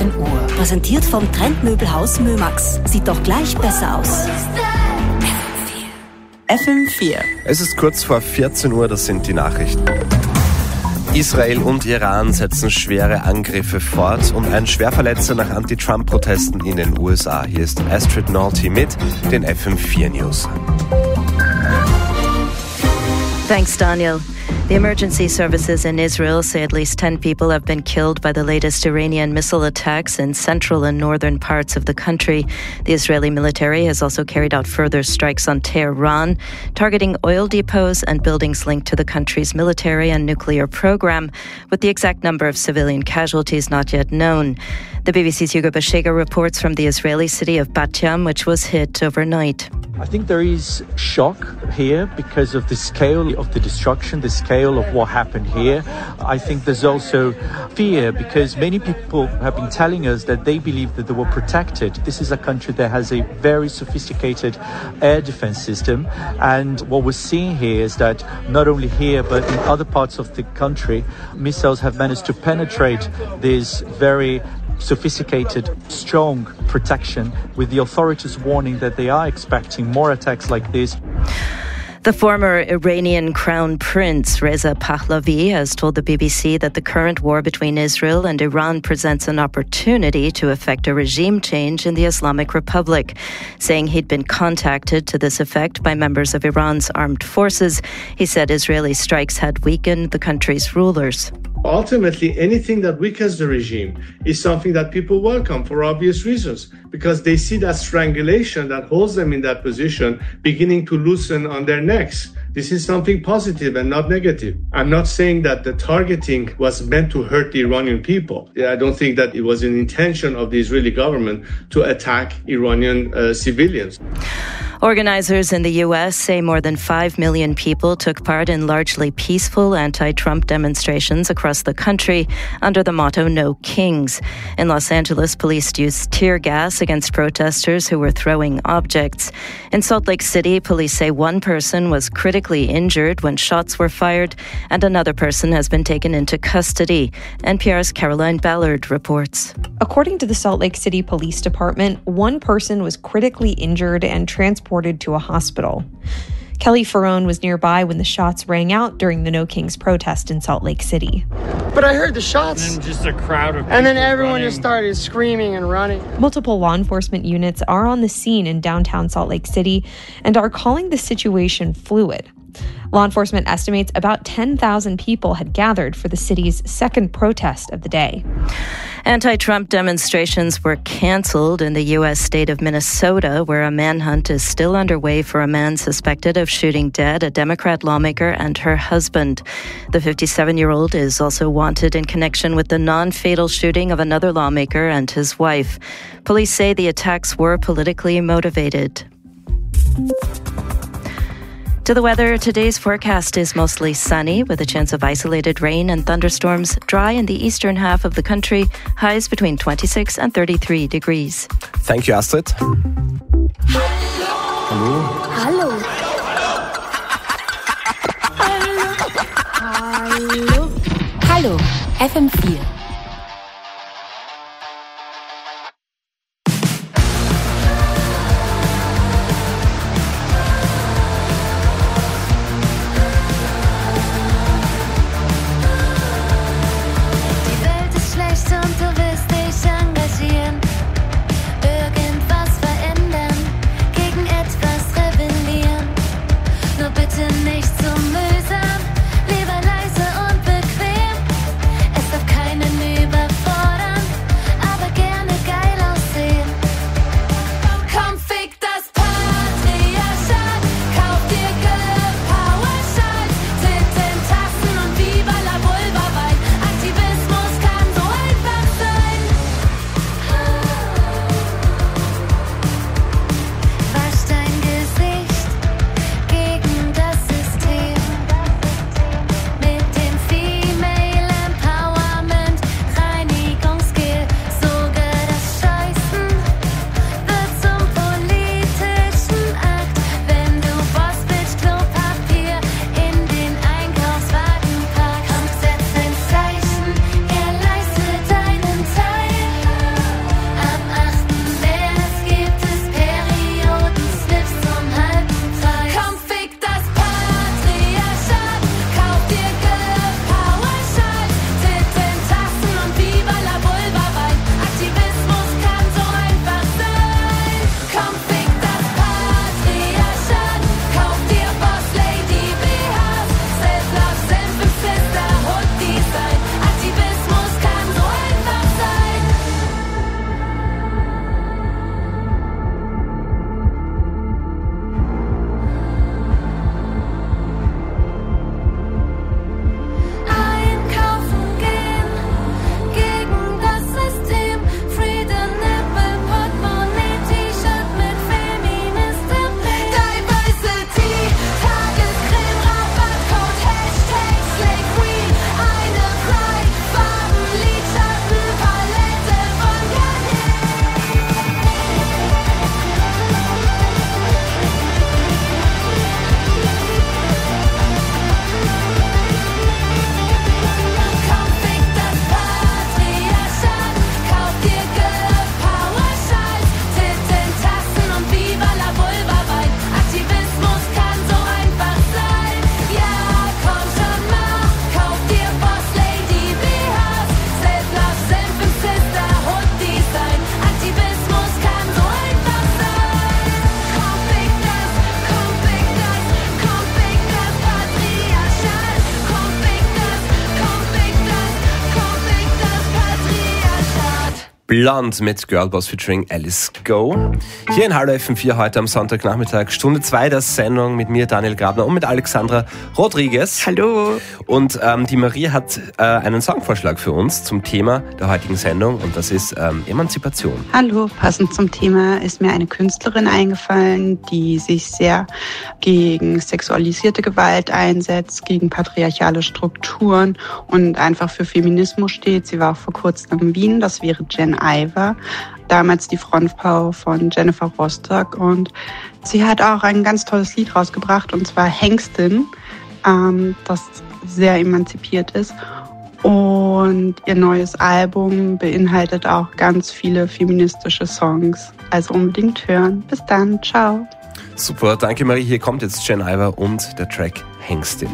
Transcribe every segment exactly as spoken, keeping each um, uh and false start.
siebzehn Uhr. Präsentiert vom Trendmöbelhaus Mömax. Sieht doch gleich besser aus. F M vier. Es ist kurz vor vierzehn Uhr, das sind die Nachrichten. Israel und Iran setzen schwere Angriffe fort und ein Schwerverletzter nach Anti-Trump-Protesten in den U S A. Hier ist Astrid Nolte mit den F M vier News. Thanks, Daniel. The emergency services in Israel say at least ten people have been killed by the latest Iranian missile attacks in central and northern parts of the country. The Israeli military has also carried out further strikes on Tehran, targeting oil depots and buildings linked to the country's military and nuclear program, with the exact number of civilian casualties not yet known. The B B C's Hugo Bashega reports from the Israeli city of Bat Yam, which was hit overnight. I think there is shock here because of the scale of the destruction, the scale of what happened here. I think there's also fear because many people have been telling us that they believe that they were protected. This is a country that has a very sophisticated air defense system. And what we're seeing here is that not only here, but in other parts of the country, missiles have managed to penetrate this very sophisticated, strong protection, with the authorities warning that they are expecting more attacks like this. The former Iranian crown prince Reza Pahlavi has told the B B C that the current war between Israel and Iran presents an opportunity to effect a regime change in the Islamic Republic, saying he'd been contacted to this effect by members of Iran's armed forces. He said Israeli strikes had weakened the country's rulers. Ultimately, anything that weakens the regime is something that people welcome for obvious reasons, because they see that strangulation that holds them in that position beginning to loosen on their necks. This is something positive and not negative. I'm not saying that the targeting was meant to hurt the Iranian people. I don't think that it was an intention of the Israeli government to attack Iranian uh, civilians. Organizers in the U S say more than five million people took part in largely peaceful anti-Trump demonstrations across the country under the motto No Kings. In Los Angeles, police used tear gas against protesters who were throwing objects. In Salt Lake City, police say one person was critically injured when shots were fired, and another person has been taken into custody. N P R's Caroline Ballard reports. According to the Salt Lake City Police Department, one person was critically injured and transported to a hospital. Kelly Ferrone was nearby when the shots rang out during the No Kings protest in Salt Lake City. But I heard the shots. And then just a crowd of And then everyone running. just started screaming and running. Multiple law enforcement units are on the scene in downtown Salt Lake City and are calling the situation fluid. Law enforcement estimates about ten thousand people had gathered for the city's second protest of the day. Anti-Trump demonstrations were canceled in the U S state of Minnesota, where a manhunt is still underway for a man suspected of shooting dead a Democrat lawmaker and her husband. The fifty-seven-year-old is also wanted in connection with the non-fatal shooting of another lawmaker and his wife. Police say the attacks were politically motivated. To the weather, today's forecast is mostly sunny with a chance of isolated rain and thunderstorms, dry in the eastern half of the country, highs between twenty-six and thirty-three degrees. Thank you, Astrid. Hallo. Hallo. Hallo. Hallo. F M vier. Nicht so mühsam, lieber leise und bequem. Es darf keine Blonde mit Girlboss featuring Alice Go. Hier in Hallo F M vier heute am Sonntagnachmittag, Stunde zwei der Sendung mit mir, Daniel Grabner, und mit Alexandra Rodriguez. Hallo. Und ähm, die Marie hat äh, einen Songvorschlag für uns zum Thema der heutigen Sendung, und das ist ähm, Emanzipation. Hallo, passend zum Thema ist mir eine Künstlerin eingefallen, die sich sehr gegen sexualisierte Gewalt einsetzt, gegen patriarchale Strukturen und einfach für Feminismus steht. Sie war auch vor kurzem in Wien, das wäre Jen Iver, damals die Frontfrau von Jennifer Rostock, und sie hat auch ein ganz tolles Lied rausgebracht, und zwar Hengstin, ähm, das sehr emanzipiert ist, und ihr neues Album beinhaltet auch ganz viele feministische Songs, also unbedingt hören. Bis dann, ciao. Super, danke Marie, hier kommt jetzt Jen Iver und der Track Hengstin.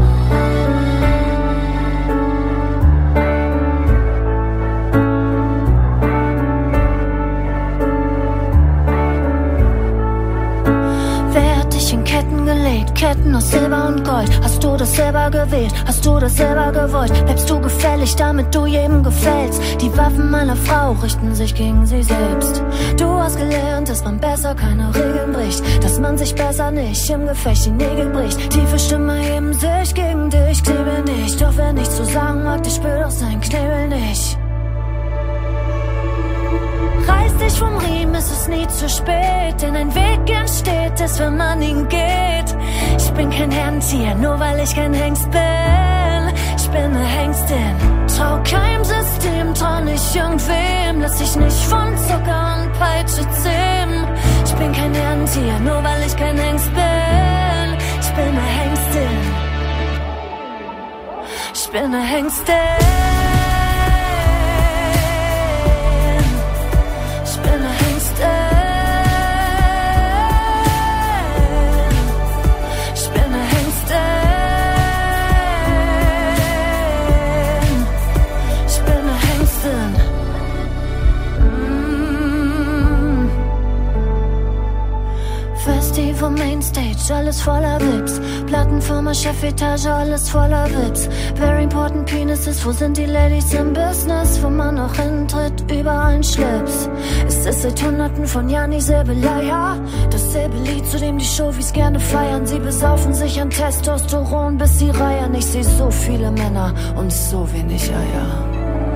Ketten aus Silber und Gold. Hast du das selber gewählt? Hast du das selber gewollt? Bleibst du gefällig, damit du jedem gefällst? Die Waffen meiner Frau richten sich gegen sie selbst. Du hast gelernt, dass man besser keine Regeln bricht, dass man sich besser nicht im Gefecht die Nägel bricht. Tiefe Stimme heben sich gegen dich, knebel nicht. Doch wer nichts zu sagen mag, der spürt doch sein Knebel nicht. Reiß dich vom Riemen, es ist nie zu spät, denn ein Weg entsteht erst, wenn man ihn geht. Ich bin kein Herrentier, nur weil ich kein Hengst bin. Ich bin eine Hengstin. Trau keinem System, trau nicht irgendwem. Lass dich nicht von Zucker und Peitsche zähmen. Ich bin kein Herrentier, nur weil ich kein Hengst bin. Ich bin eine Hengstin. Ich bin eine Hengstin. Mainstage, alles voller Vips. Plattenfirma, Chefetage, alles voller Vips. Very important penises, wo sind die Ladies im Business? Wo man noch hintritt, überall ein Schlips. Es ist seit hunderten von Jahren dieselbe Leier. Dasselbe Lied, zu dem die Showies gerne feiern. Sie besaufen sich an Testosteron, bis sie reiern. Ich seh so viele Männer und so wenig Eier.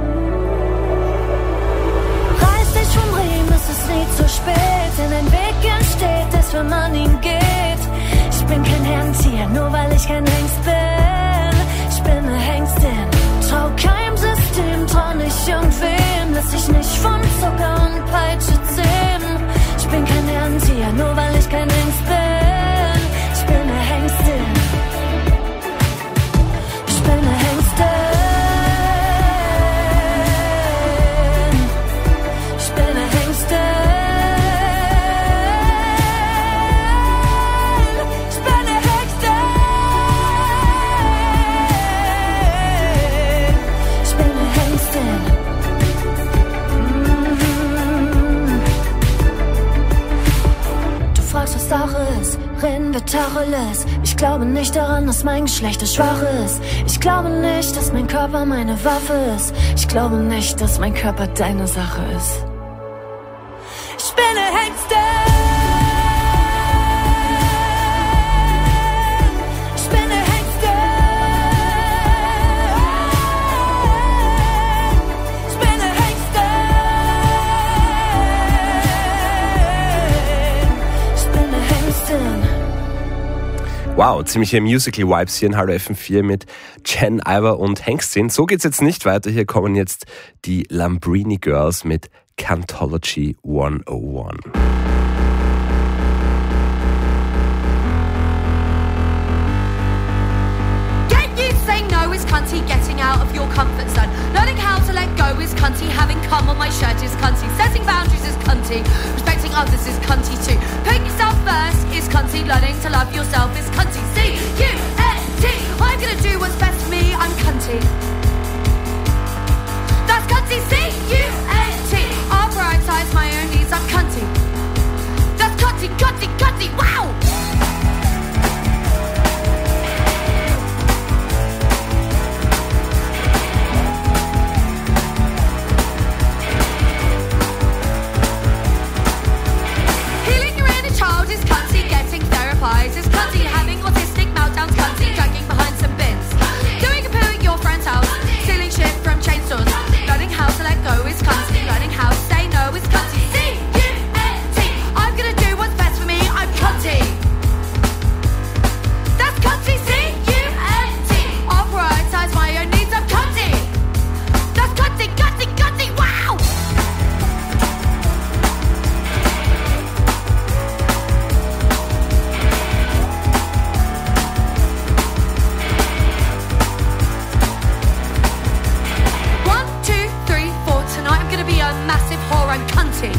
Reiß dich vom Riemen, es ist nie zu spät, denn ein Weg entsteht erst, wenn man ihn geht. Ich bin kein Herrentier, nur weil ich kein Hengst bin. Ich bin eine Hengstin. Trau keinem System, trau nicht irgendwem. Lass dich nicht von Zucker und Peitsche zähmen. Ich bin kein Herrentier, nur weil ich kein Hengst bin. Ich bin eine Hengstin. Ich bin eine Hengstin. Ich bin eine Hengstin. Was Sache ist, reden wir Tacheles. Ich glaube nicht daran, dass mein Geschlecht das schwach ist. Ich glaube nicht, dass mein Körper meine Waffe ist. Ich glaube nicht, dass mein Körper deine Sache ist. Ich bin eine Hengstin. Ich bin eine Hengstin. Ich bin eine Hengstin. Wow, ziemliche Musical-Vibes hier in Hallo F M vier mit Jen Iver und Hengstin. So geht's jetzt nicht weiter. Hier kommen jetzt die Lambrini Girls mit Cantology hundertundeins. Cunty, getting out of your comfort zone. Learning how to let go is cunty. Having cum on my shirt is cunty. Setting boundaries is cunty. Respecting others is cunty too. Putting yourself first is cunty. Learning to love yourself is cunty. C U N T. I'm gonna do what's best for me. I'm cunty. That's cunty. C U N T. I'll prioritize my own needs. I'm cunty. That's cunty, cunty, cunty. Wow! cunty.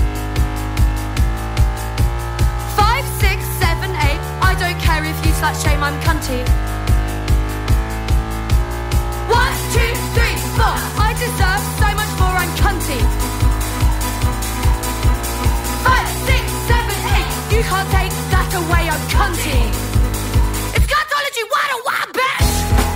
Five, six, seven, eight, I don't care if you slut shame, I'm cunty. One, two, three, four, I deserve so much more, I'm cunty. Five, six, seven, eight, you can't take that away, I'm cunty. It's cuntology one oh one, bitch!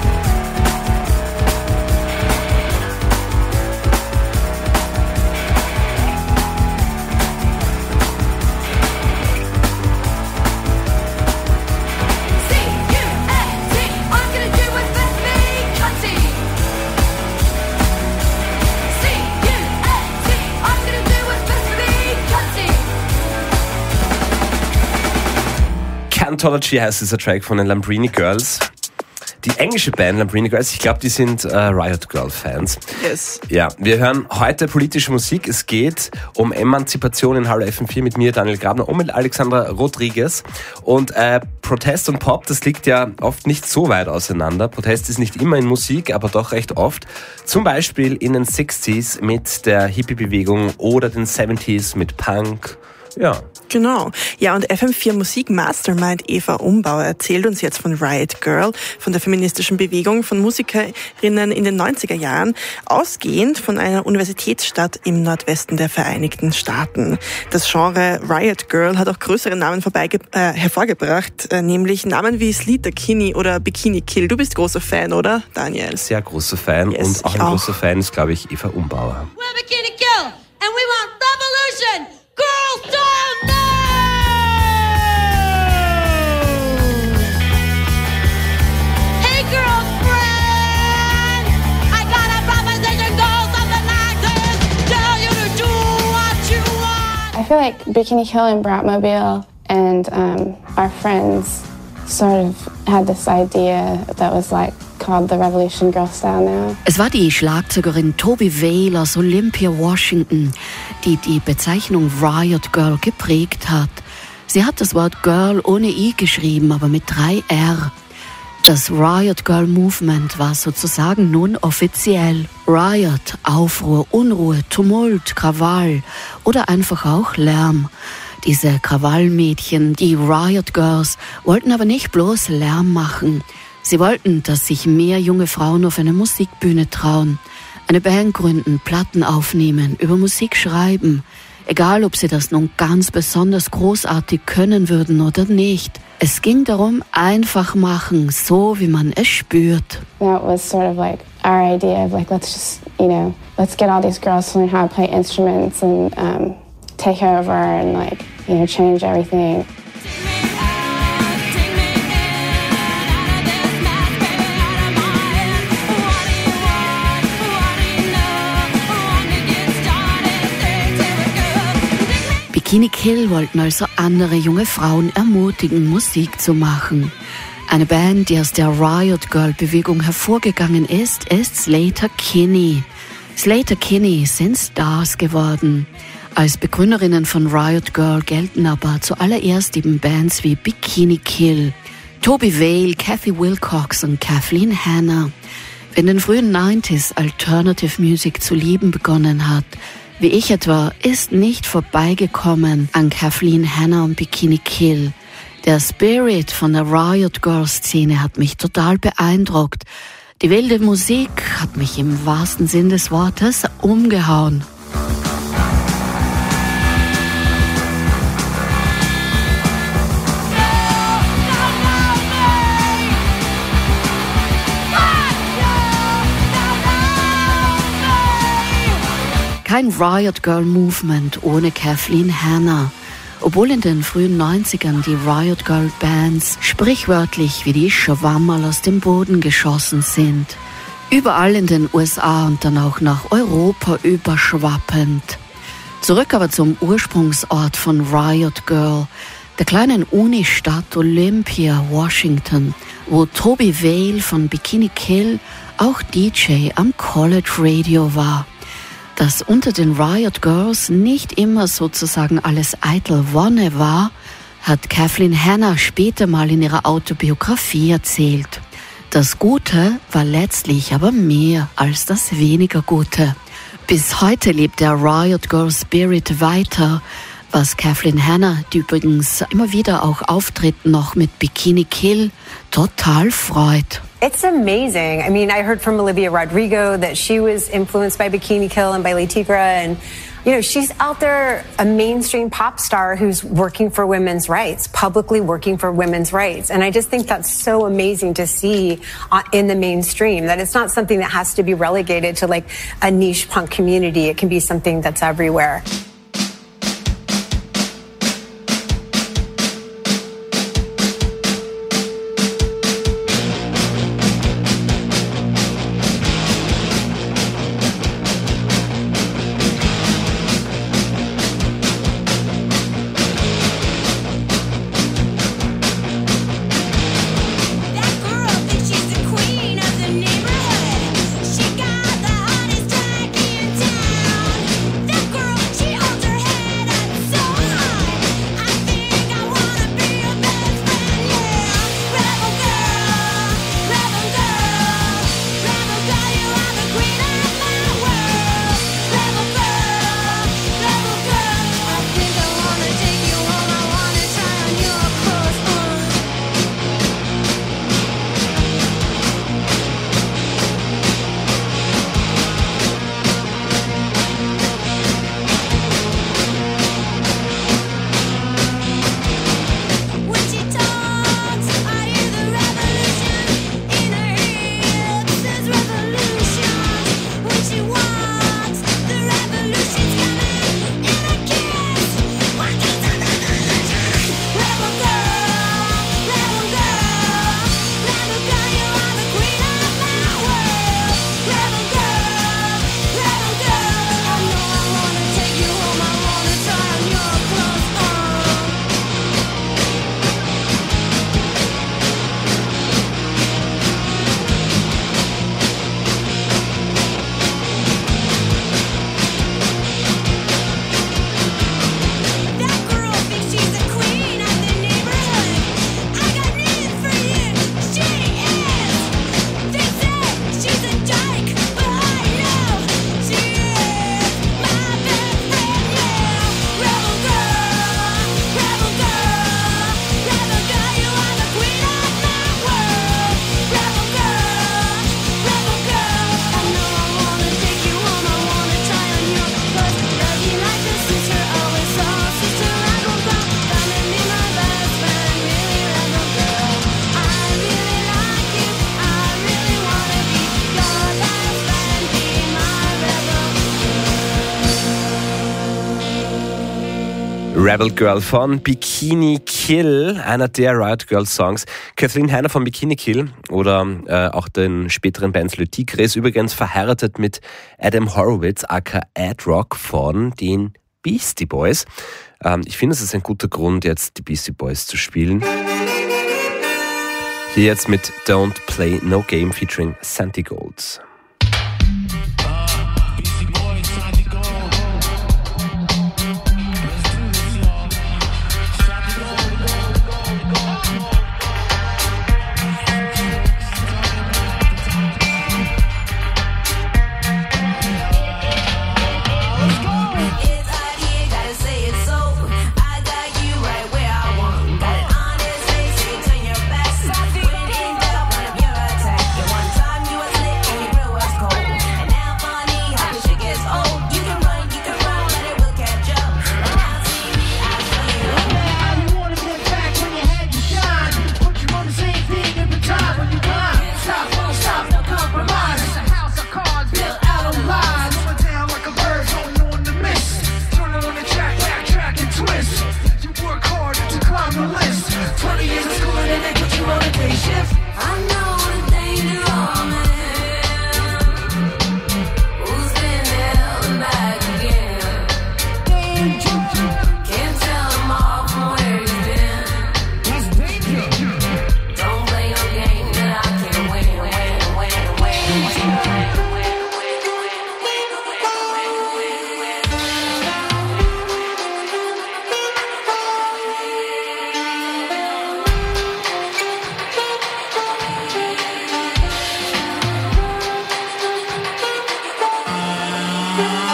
Cuntology heißt dieser Track von den Lambrini Girls. Die englische Band Lambrini Girls, ich glaube, die sind äh, Riot Girl Fans. Yes. Ja, wir hören heute politische Musik. Es geht um Emanzipation in Hallo F M vier mit mir, Daniel Grabner, und mit Alexandra Rodriguez. Und äh, Protest und Pop, das liegt ja oft nicht so weit auseinander. Protest ist nicht immer in Musik, aber doch recht oft. Zum Beispiel in den sechziger mit der Hippie-Bewegung oder den siebziger mit Punk. Ja. Genau. Ja, und F M vier Musik Mastermind Eva Umbauer erzählt uns jetzt von Riot Girl, von der feministischen Bewegung von Musikerinnen in den neunziger Jahren, ausgehend von einer Universitätsstadt im Nordwesten der Vereinigten Staaten. Das Genre Riot Girl hat auch größere Namen vorbeige- äh, hervorgebracht, äh, nämlich Namen wie Sleater-Kinney oder Bikini Kill. Du bist großer Fan, oder, Daniel? Sehr großer Fan, yes, und auch ein auch. großer Fan ist, glaube ich, Eva Umbauer. We're Bikini Kill and we want revolution! Girls don't know! Hey girlfriend, I got a proposition, go something like this. Tell you to do what you want. I feel like Bikini Kill and Bratmobile and um, our friends sort of had this idea that was like called the Revolution Girl Style now. Es war die Schlagzeugerin Toby Vale aus Olympia, Washington, die die Bezeichnung Riot Girl geprägt hat. Sie hat das Wort Girl ohne I geschrieben, aber mit drei R. Das Riot Girl Movement war sozusagen nun offiziell. Riot, Aufruhr, Unruhe, Tumult, Krawall oder einfach auch Lärm. Diese Krawallmädchen, die Riot Girls, wollten aber nicht bloß Lärm machen. Sie wollten, dass sich mehr junge Frauen auf eine Musikbühne trauen, eine Band gründen, Platten aufnehmen, über Musik schreiben. Egal, ob sie das nun ganz besonders großartig können würden oder nicht. Es ging darum, einfach machen, so wie man es spürt. That was sort of like our idea of like, let's just, you know, let's get all these girls to learn how to play instruments and um, take over and like, you know, change everything. Bikini Kill wollten also andere junge Frauen ermutigen, Musik zu machen. Eine Band, die aus der Riot Girl Bewegung hervorgegangen ist, ist Sleater-Kinney. Sleater-Kinney sind Stars geworden. Als Begründerinnen von Riot Girl gelten aber zuallererst eben Bands wie Bikini Kill, Toby Vale, Kathy Wilcox und Kathleen Hanna. Wer in den frühen neunziger Alternative Music zu lieben begonnen hat, wie ich etwa, ist nicht vorbeigekommen an Kathleen Hanna und Bikini Kill. Der Spirit von der Riot Girl Szene hat mich total beeindruckt. Die wilde Musik hat mich im wahrsten Sinn des Wortes umgehauen. Kein Riot Girl Movement ohne Kathleen Hanna. Obwohl in den frühen neunzigern die Riot Girl Bands sprichwörtlich wie die Schwammerl aus dem Boden geschossen sind. Überall in den U S A und dann auch nach Europa überschwappend. Zurück aber zum Ursprungsort von Riot Girl, der kleinen Unistadt Olympia, Washington, wo Toby Vale von Bikini Kill auch D J am College Radio war. Dass unter den Riot Girls nicht immer sozusagen alles eitel Wonne war, hat Kathleen Hanna später mal in ihrer Autobiografie erzählt. Das Gute war letztlich aber mehr als das weniger Gute. Bis heute lebt der Riot Girl Spirit weiter, was Kathleen Hanna, die übrigens immer wieder auch auftritt, noch mit Bikini Kill, total freut. It's amazing. I mean, I heard from Olivia Rodrigo that she was influenced by Bikini Kill and by Le Tigre, and you know, she's out there, a mainstream pop star who's working for women's rights, publicly working for women's rights. And I just think that's so amazing to see uh, in the mainstream, that it's not something that has to be relegated to like a niche punk community. It can be something that's everywhere. Rebel Girl von Bikini Kill, einer der Riot Girl Songs. Kathleen Hanna von Bikini Kill oder äh, auch den späteren Bands Le Tigre ist übrigens verheiratet mit Adam Horowitz, aka Ad Rock von den Beastie Boys. Ähm, ich finde, es ist ein guter Grund, jetzt die Beastie Boys zu spielen. Hier jetzt mit Don't Play No Game featuring Santi Gold. Bye.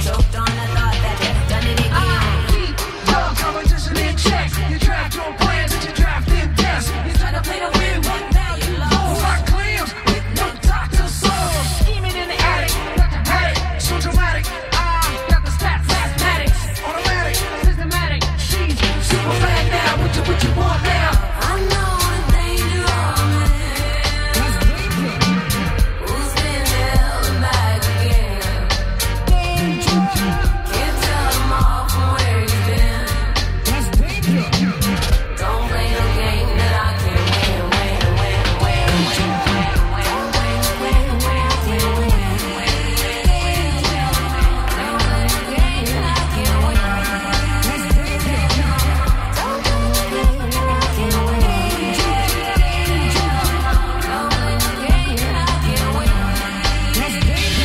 choked on the thought that you've done it again. I keep your competition in check. You draft your plans and you draft in deaths. You try to play to win, but now you lost. Like clams with no doctor souls. Scheming in the attic, got the paddock, so dramatic. I got the stats, mathematics, automatic, systematic. She's super bad now. What you, what you want now? I know the danger of me. Who's been held back again? Danger. Can't tell them all from where you've been. That's danger. Don't play no game that I can win, win, win, win, win, win, win, win, win, win, win, win. Don't play no game that I can win. That's danger. Don't play no game that I can win. Don't play no game that I can win. That's danger.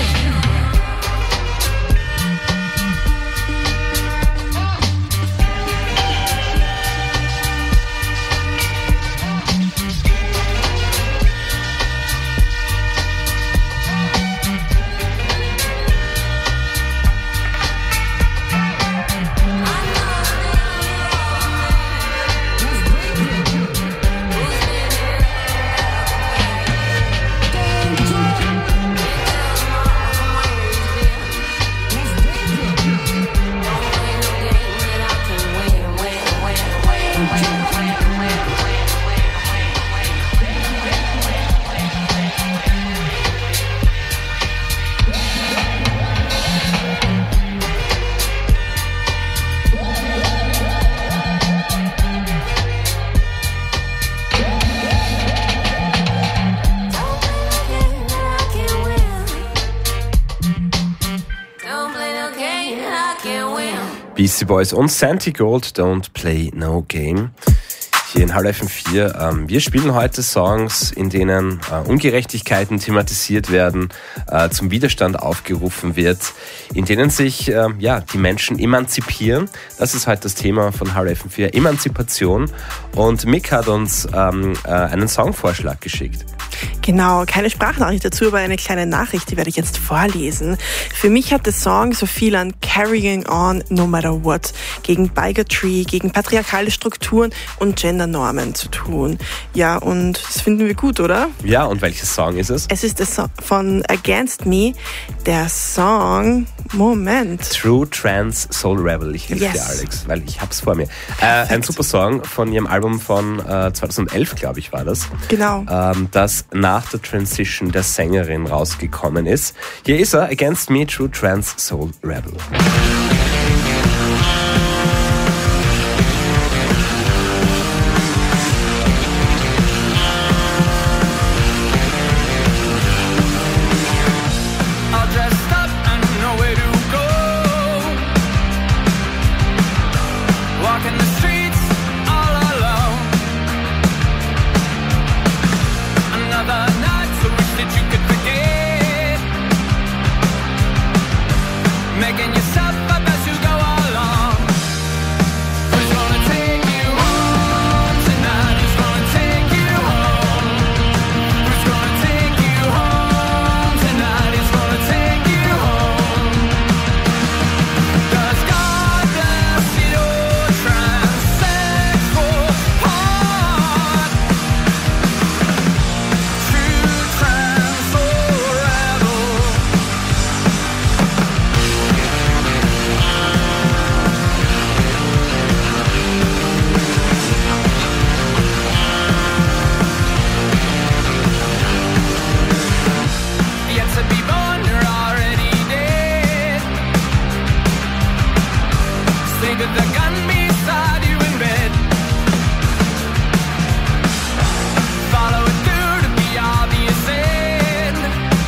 Don't play no game that I can win. Beastie Boys und Santi Gold, Don't Play No Game. Hier in Hallo F M vier. Ähm, wir spielen heute Songs, in denen äh, Ungerechtigkeiten thematisiert werden, äh, zum Widerstand aufgerufen wird, in denen sich äh, ja, die Menschen emanzipieren. Das ist heute das Thema von Hallo F M vier, Emanzipation. Und Mick hat uns ähm, äh, einen Songvorschlag geschickt. Genau, keine Sprachnachricht dazu, aber eine kleine Nachricht, die werde ich jetzt vorlesen. Für mich hat der Song so viel an Carrying On No Matter What, gegen Bigotry, gegen patriarchale Strukturen und Gendernormen zu tun. Ja, und das finden wir gut, oder? Ja, und welches Song ist es? Es ist der Song von Against Me, der Song, Moment. True Trans Soul Rebel. Ich helfe Yes. dir, Alex, weil ich hab's vor mir. Äh, ein super Song von ihrem Album von äh, zweitausendelf, glaube ich, war das. Genau. Ähm, das nach der Transition der Sängerin rausgekommen ist. Hier ist er, Against Me, True Trans Soul Rebel. All dressed up and nowhere to go. Walking the streets all alone. Another night, so wish that you could forget. Making yourself up as you go along. Who's gonna take you home tonight? Who's gonna take you home? Who's gonna take you home tonight? Who's gonna take you home? 'Cause God bless your transsexual heart. True trans soul rebel. Yet to be born, you're already dead. Think of the gun beside you in bed. Follow it through to the obvious end.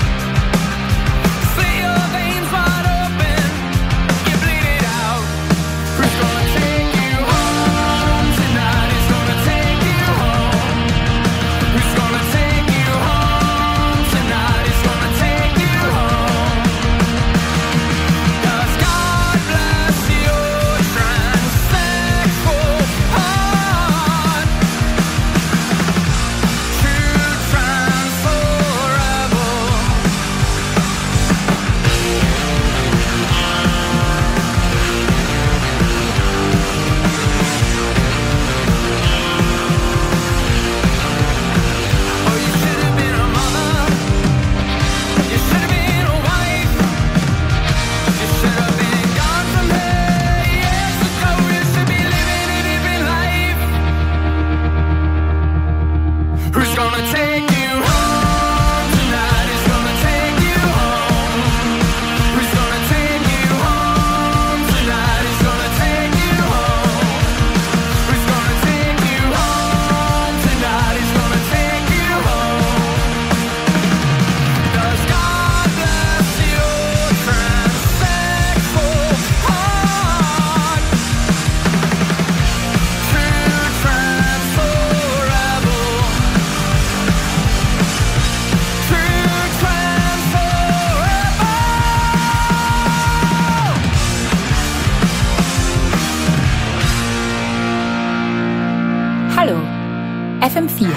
Slit your veins wide open, you bleed it out. Who's gonna take you home tonight? Who's gonna take you home? Who's gonna take you home tonight? Who's gonna take you home? 'Cause God bless your transsexual M vier.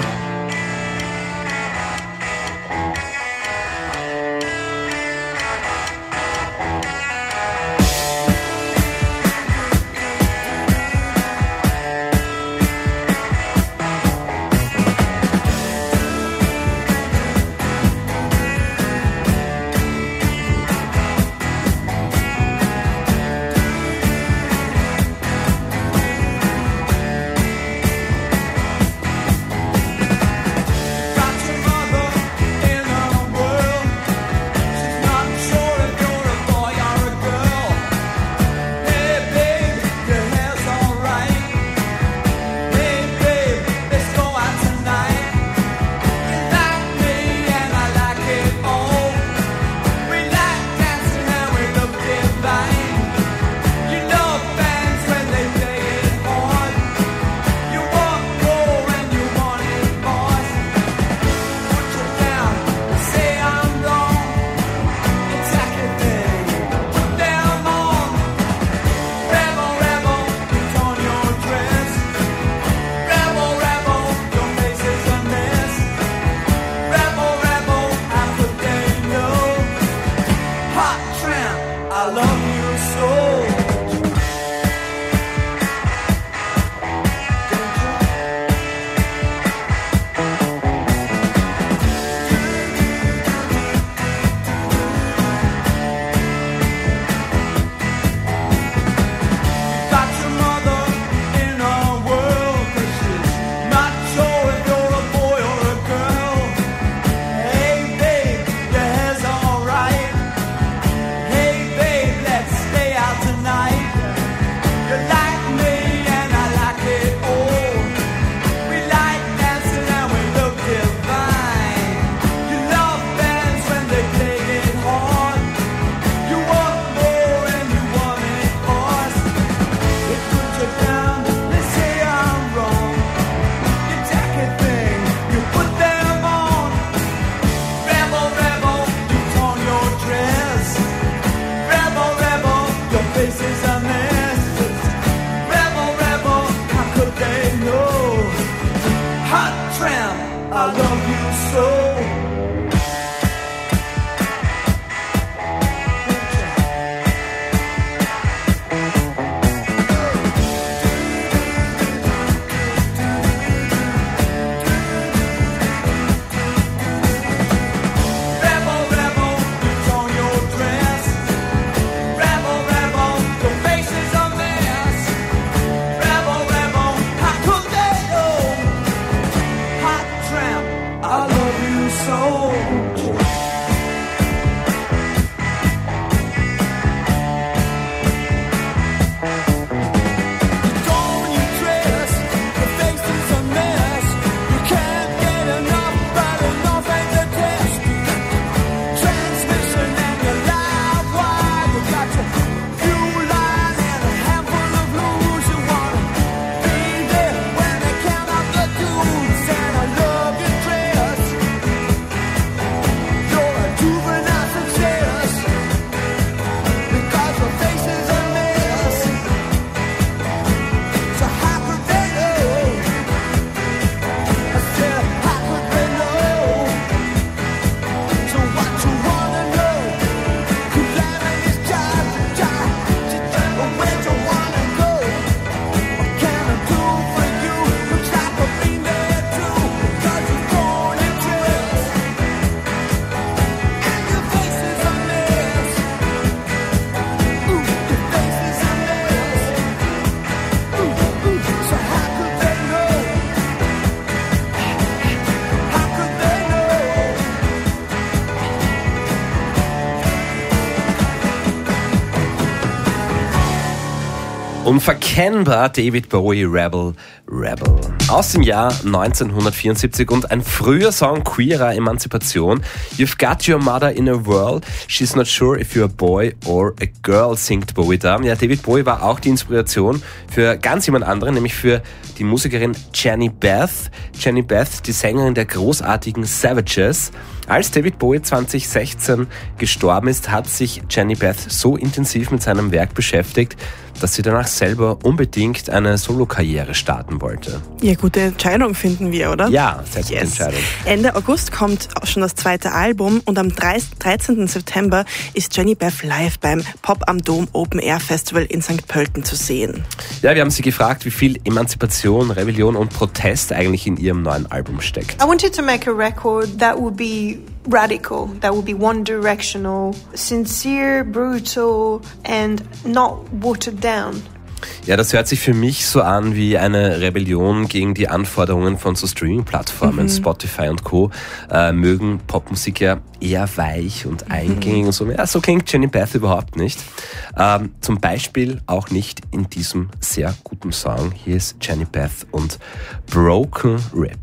Unverkennbar David Bowie, Rebel, Rebel. Aus dem Jahr neunzehnhundertvierundsiebzig und ein früher Song queerer Emanzipation. You've got your mother in a whirl. She's not sure if you're a boy or a girl, singt Bowie da. Ja, David Bowie war auch die Inspiration für ganz jemand anderen, nämlich für die Musikerin Jenny Beth. Jenny Beth, die Sängerin der großartigen Savages. Als David Bowie zwanzig sechzehn gestorben ist, hat sich Jenny Beth so intensiv mit seinem Werk beschäftigt, dass sie danach selber unbedingt eine Solokarriere starten wollte. Ja, gute Entscheidung finden wir, oder? Ja, sehr gute yes. Entscheidung. Ende August kommt auch schon das zweite Album und am dreizehnten September ist Jenny Beth live beim Pop am Dom Open Air Festival in Sankt Pölten zu sehen. Ja, wir haben sie gefragt, wie viel Emanzipation, Rebellion und Protest eigentlich in ihrem neuen Album steckt. I wanted to make a record that would be radical, that would be one-directional, sincere, brutal and not watered down. Ja, das hört sich für mich so an wie eine Rebellion gegen die Anforderungen von so Streaming-Plattformen, mhm. Spotify und Co. Äh, mögen Popmusik ja eher weich und eingängig mhm. und so. Ja, so klingt Jenny Beth überhaupt nicht. Ähm, zum Beispiel auch nicht in diesem sehr guten Song. Hier ist Jenny Beth und Broken Rib.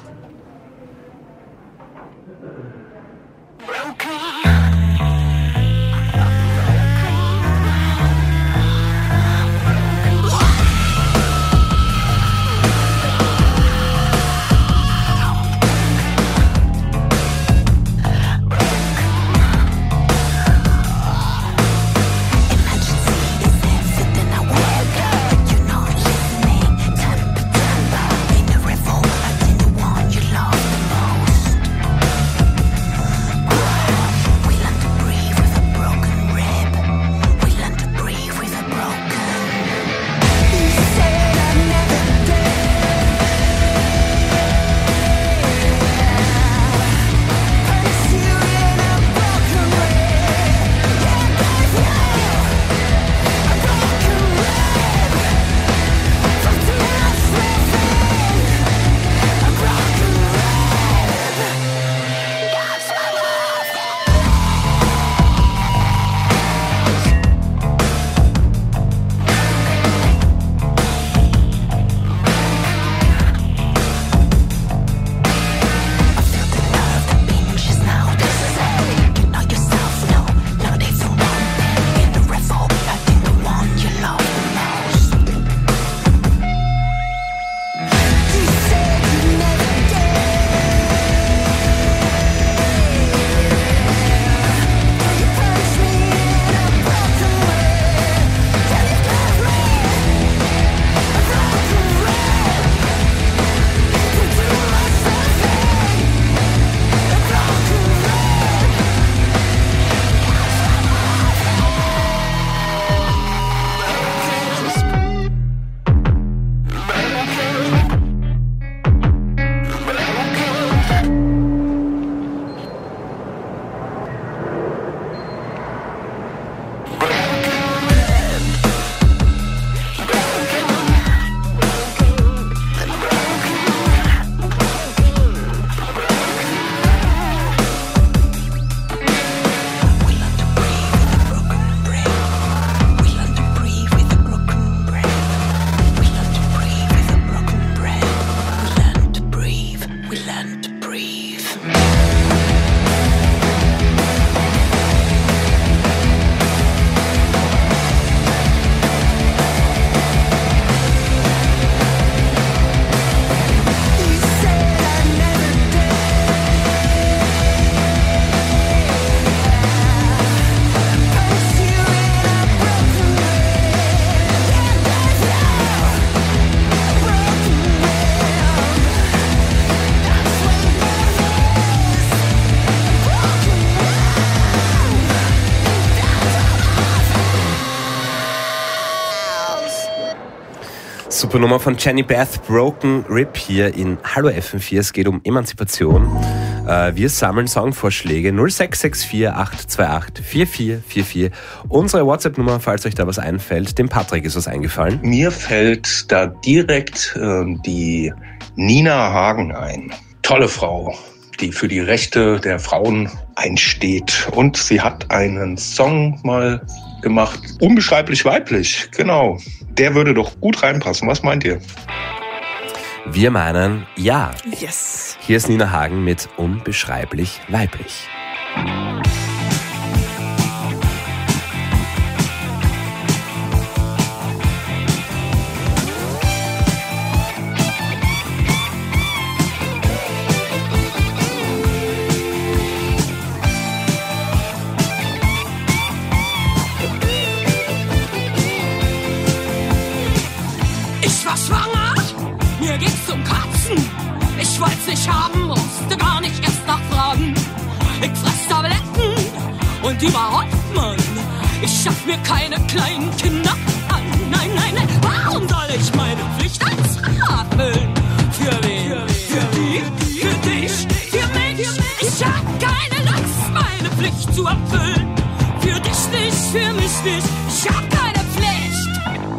Super Nummer von Jenny Beth, Broken Rib hier in Hallo F M vier. Es geht um Emanzipation. Wir sammeln Songvorschläge null sechs sechs vier acht zwei acht vier vier vier vier. Unsere WhatsApp-Nummer, falls euch da was einfällt. Dem Patrick ist was eingefallen. Mir fällt da direkt äh, die Nina Hagen ein. Tolle Frau, die für die Rechte der Frauen einsteht. Und sie hat einen Song mal gemacht, unbeschreiblich weiblich, genau. Der würde doch gut reinpassen. Was meint ihr? Wir meinen ja. Yes. Hier ist Nina Hagen mit Unbeschreiblich weiblich. ging's zum Kotzen. Ich wollt's nicht haben, musste gar nicht erst nachfragen. Ich fress Tabletten und überhaupt, Mann, ich schaff mir keine kleinen Kinder an. Nein, nein, nein, warum soll ich meine Pflicht als Frau erfüllen? Für wen? Für die? Für dich? Für mich? Ich hab keine Lust, meine Pflicht zu erfüllen. Für dich nicht, für mich nicht, ich hab keine Pflicht.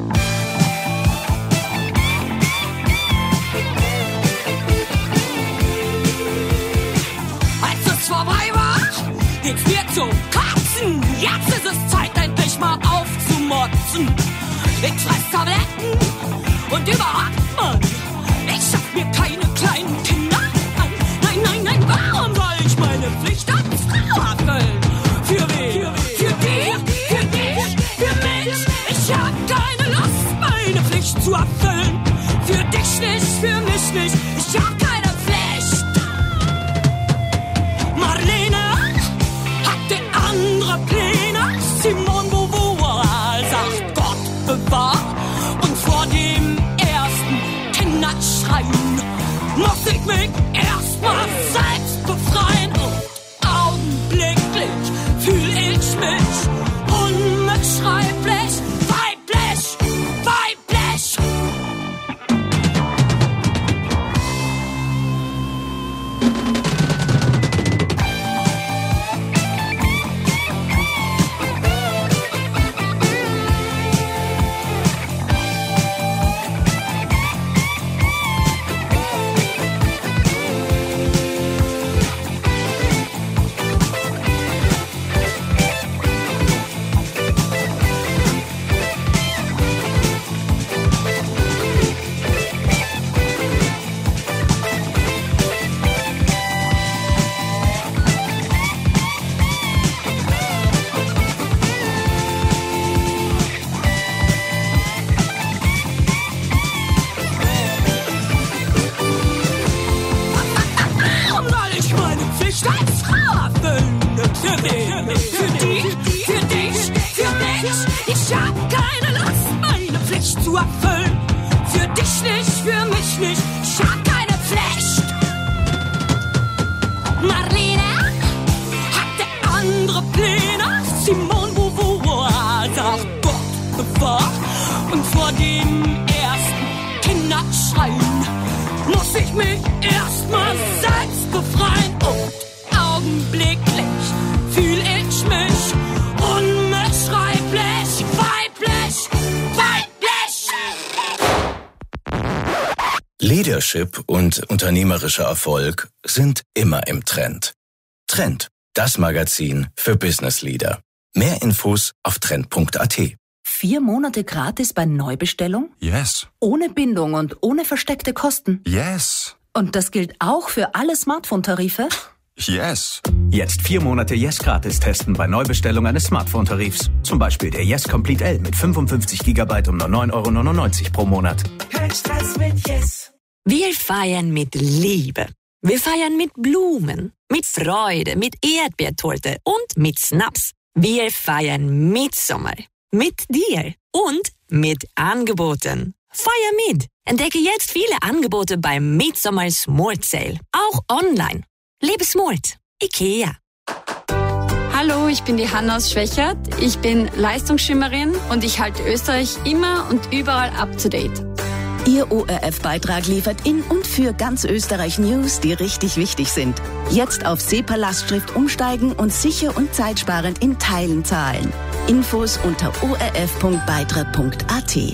Als es vorbei war, ging's mir zum Kotzen. Jetzt ist es Zeit, endlich mal aufzumotzen. Ich fress Tabletten und überhaupt, Mann, ich schaff mir keine kleinen Kinder an. Nein, nein, nein, warum soll ich meine Pflicht als Frau erfüllen? Für wen? Für die? Für dich? Für mich? Ich hab keine Lust, meine Pflicht zu erfüllen. Für dich nicht, für mich nicht, ich hab keine Pflicht. Marlene hatte andere Pläne. Simone Beauvoir sagt Gott bewahr. Und vor dem ersten Kinderschreien muss ich mich erstmal selbst befreien. Und augenblicklich fühl ich mich unbeschreiblich weiblich, weiblich. Leadership und unternehmerischer Erfolg sind immer im Trend. Trend, das Magazin für Business Leader. Mehr Infos auf trend punkt a t. Vier Monate gratis bei Neubestellung? Yes. Ohne Bindung und ohne versteckte Kosten? Yes. Und das gilt auch für alle Smartphone-Tarife? Yes. Jetzt vier Monate Yes gratis testen bei Neubestellung eines Smartphone-Tarifs. Zum Beispiel der Yes Complete L mit fünfundfünfzig Gigabyte um nur neun Euro neunundneunzig pro Monat. Kein Stress mit Yes. Wir feiern mit Liebe. Wir feiern mit Blumen, mit Freude, mit Erdbeertorte und mit Snaps. Wir feiern Mitsommer. Mit dir und mit Angeboten. Feier mit! Entdecke jetzt viele Angebote beim Mitsommer Smart Sale. Auch online. Lebe smart. IKEA. Hallo, ich bin die Hanna aus Schwächert. Ich bin Leistungsschwimmerin und ich halte Österreich immer und überall up to date. Ihr O R F-Beitrag liefert in und für ganz Österreich News, die richtig wichtig sind. Jetzt auf SEPA-Lastschrift umsteigen und sicher und zeitsparend in Teilen zahlen. Infos unter o r f punkt beitrag punkt a t.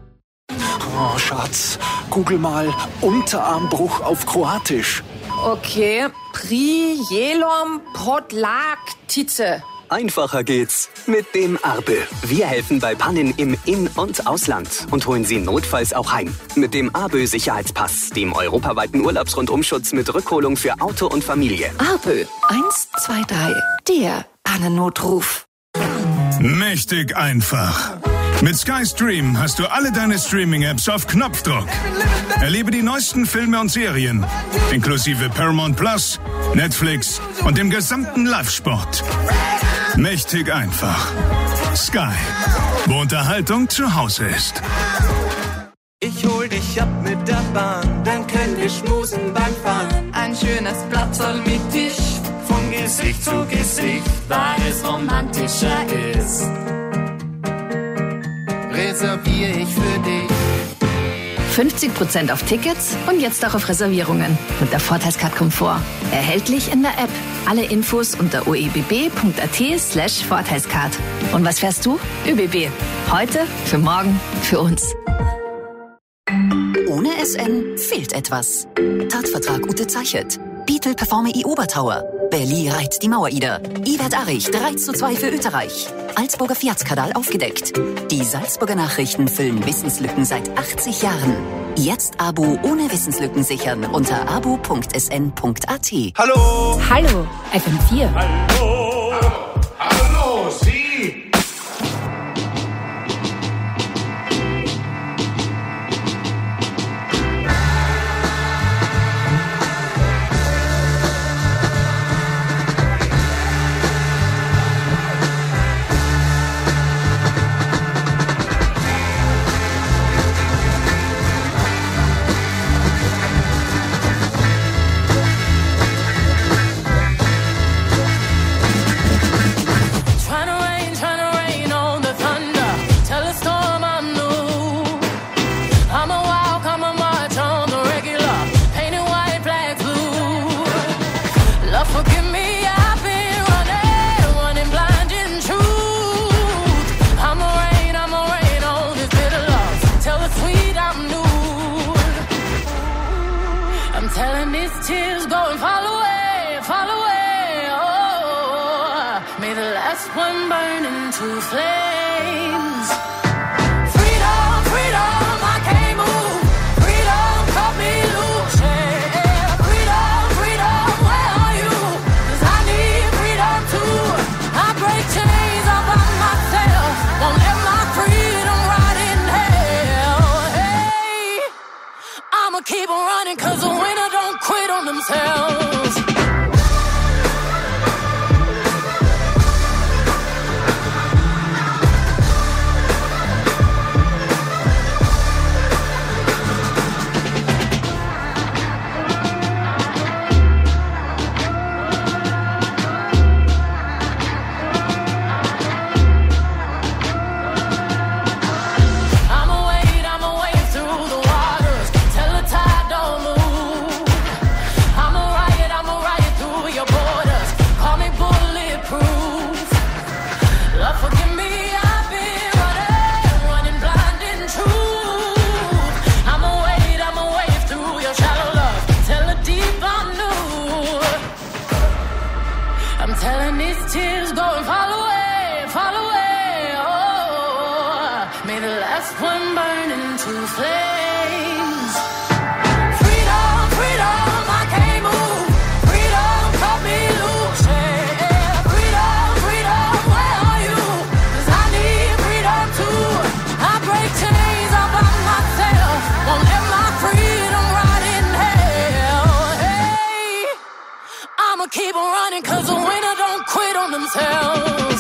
Oh, Schatz, google mal Unterarmbruch auf Kroatisch. Okay, Prijelom Podlaktice. Einfacher geht's mit dem Arbe. Wir helfen bei Pannen im In- und Ausland und holen Sie notfalls auch heim. Mit dem Arbe Sicherheitspass, dem europaweiten Urlaubsrundumschutz mit Rückholung für Auto und Familie. Arbe, eins, zwei, drei, der Pannennotruf. Mächtig einfach. Mit Sky Stream hast du alle deine Streaming-Apps auf Knopfdruck. Erlebe die neuesten Filme und Serien, inklusive Paramount Plus, Netflix und dem gesamten Live-Sport. Mächtig einfach. Sky, wo Unterhaltung zu Hause ist. Ich hol dich ab mit der Bahn, dann können wir schmusen beim Fahren. Ein schönes Platzl mit Tisch, von Gesicht zu Gesicht, weil es romantischer ist. Reserviere ich für dich. fünfzig Prozent auf Tickets und jetzt auch auf Reservierungen mit der Vorteilscard Komfort. Erhältlich in der App. Alle Infos unter o e b b punkt a t slash Vorteilscard. Und was fährst du? ÖBB. Heute, für morgen, für uns. Ohne S N fehlt etwas. Tatvertrag unterzeichnet. Beetle performe i Obertauer. Berli reiht die Mauer-Ida. Iwert Arich drei zu zwei für Österreich. Salzburger Fiatskadal aufgedeckt. Die Salzburger Nachrichten füllen Wissenslücken seit achtzig Jahren. Jetzt Abo ohne Wissenslücken sichern unter abo punkt s n punkt a t. Hallo! Hallo, F M vier. Hallo! Hallo, Sie! Keep on running, cause the winner don't quit on themselves. Keep on running, cause the winner don't quit on themselves.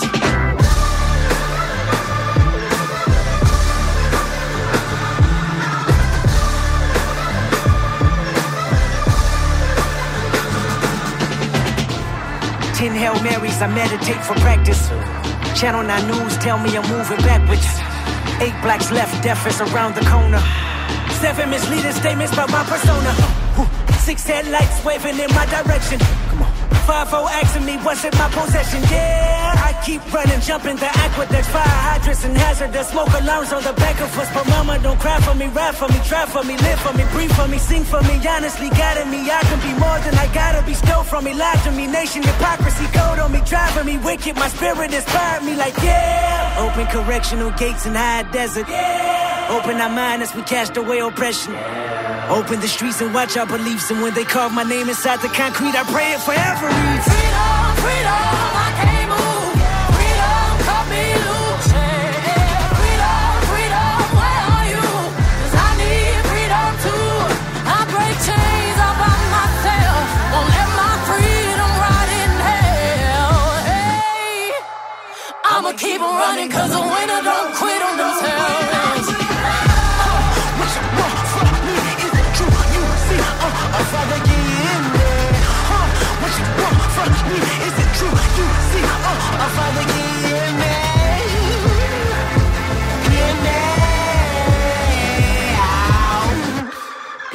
Ten Hail Marys, I meditate for practice. Channel nine News tell me I'm moving backwards. Eight blacks left, death is around the corner. Seven misleading statements about my persona. Six headlights waving in my direction. Come on. Five oh asking me what's in my possession. Yeah, I keep running, jumping the aqueducts, fire hydrants and hazardous smoke alarms on the back of us. But mama, don't cry for me, ride for me, try for me, live for me, breathe for me, sing for me. Honestly, guiding me, I can be more than I gotta be. Stole from me, lied to me, nation hypocrisy, code on me, driving me wicked. My spirit inspired me like yeah. Open correctional gates in high desert. Yeah. Open our mind as we cast away oppression. Open the streets and watch our beliefs. And when they carve my name inside the concrete, I pray it forever reads. Freedom, freedom, I can't move. Freedom, cut me loose. Yeah. Freedom, freedom, where are you? Cause I need freedom too. I break chains all by myself. Won't let my freedom rot in hell. Hey, I'ma keep on running cause the winner don't quit on themselves.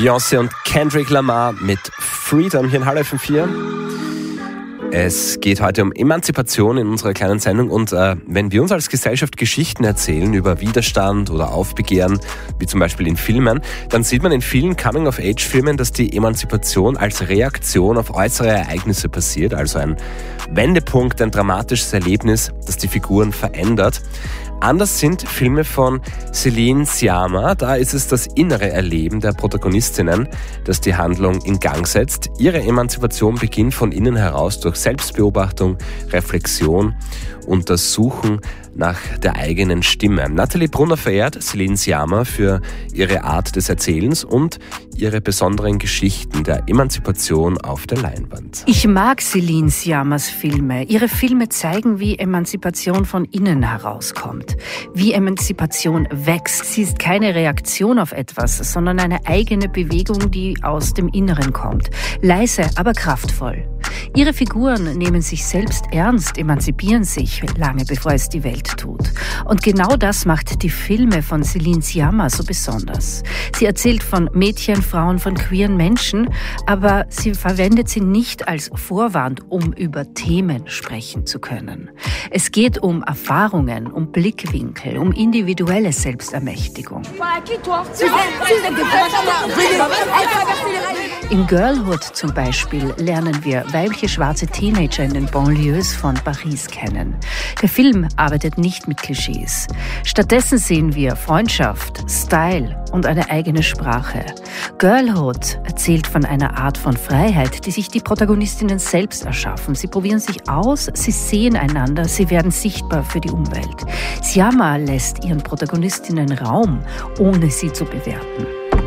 Beyoncé und Kendrick Lamar mit Freedom hier in Hallo F M vier. Es geht heute um Emanzipation in unserer kleinen Sendung und äh, wenn wir uns als Gesellschaft Geschichten erzählen über Widerstand oder Aufbegehren, wie zum Beispiel in Filmen, dann sieht man in vielen Coming-of-Age-Filmen, dass die Emanzipation als Reaktion auf äußere Ereignisse passiert, also ein Wendepunkt, ein dramatisches Erlebnis, das die Figuren verändert. Anders sind Filme von Céline Sciamma. Da ist es das innere Erleben der Protagonistinnen, das die Handlung in Gang setzt. Ihre Emanzipation beginnt von innen heraus durch Selbstbeobachtung, Reflexion und das Suchen nach der eigenen Stimme. Nathalie Brunner verehrt Céline Sciamma für ihre Art des Erzählens und ihre besonderen Geschichten der Emanzipation auf der Leinwand. Ich mag Céline Sciammas Filme. Ihre Filme zeigen, wie Emanzipation von innen herauskommt, wie Emanzipation wächst. Sie ist keine Reaktion auf etwas, sondern eine eigene Bewegung, die aus dem Inneren kommt. Leise, aber kraftvoll. Ihre Figuren nehmen sich selbst ernst, emanzipieren sich, lange bevor es die Welt tut. Und genau das macht die Filme von Céline Sciamma so besonders. Sie erzählt von Mädchen, Frauen, von queeren Menschen, aber sie verwendet sie nicht als Vorwand, um über Themen sprechen zu können. Es geht um Erfahrungen, um Blickwinkel, um individuelle Selbstermächtigung. In Girlhood zum Beispiel lernen wir weibliche schwarze Teenager in den Banlieues von Paris kennen. Der Film arbeitet nicht mit Klischees. Stattdessen sehen wir Freundschaft, Style und eine eigene Sprache. Girlhood erzählt von einer Art von Freiheit, die sich die Protagonistinnen selbst erschaffen. Sie probieren sich aus, sie sehen einander, sie werden sichtbar für die Umwelt. Sciamma lässt ihren Protagonistinnen Raum, ohne sie zu bewerten.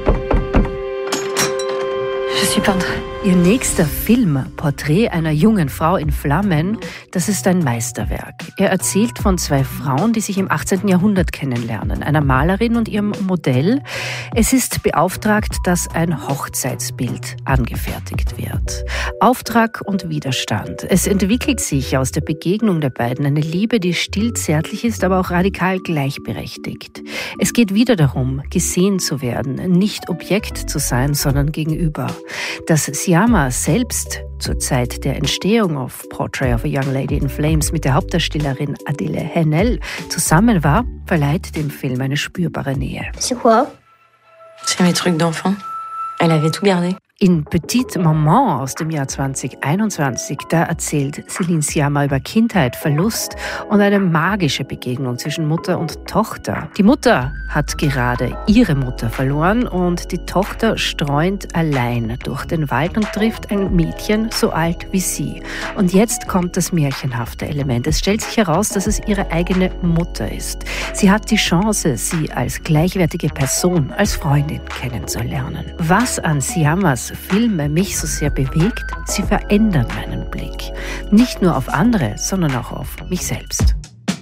Je suis peintre. Ihr nächster Film, Porträt einer jungen Frau in Flammen, das ist ein Meisterwerk. Er erzählt von zwei Frauen, die sich im achtzehnten Jahrhundert kennenlernen, einer Malerin und ihrem Modell. Es ist beauftragt, dass ein Hochzeitsbild angefertigt wird. Auftrag und Widerstand. Es entwickelt sich aus der Begegnung der beiden eine Liebe, die still zärtlich ist, aber auch radikal gleichberechtigt. Es geht wieder darum, gesehen zu werden, nicht Objekt zu sein, sondern gegenüber. Dass Sciamma selbst zur Zeit der Entstehung auf Portrait of a Young Lady in Flames mit der Hauptdarstellerin Adèle Haenel zusammen war, verleiht dem Film eine spürbare Nähe. C'est quoi? C'est mes trucs d'enfant. Elle avait tout gardé. In Petite Maman aus dem Jahr zwanzig einundzwanzig, da erzählt Céline Sciamma über Kindheit, Verlust und eine magische Begegnung zwischen Mutter und Tochter. Die Mutter hat gerade ihre Mutter verloren und die Tochter streunt allein durch den Wald und trifft ein Mädchen so alt wie sie. Und jetzt kommt das märchenhafte Element. Es stellt sich heraus, dass es ihre eigene Mutter ist. Sie hat die Chance, sie als gleichwertige Person, als Freundin kennenzulernen. Was an Sciammas Filme mich so sehr bewegt, sie verändern meinen Blick. Nicht nur auf andere, sondern auch auf mich selbst.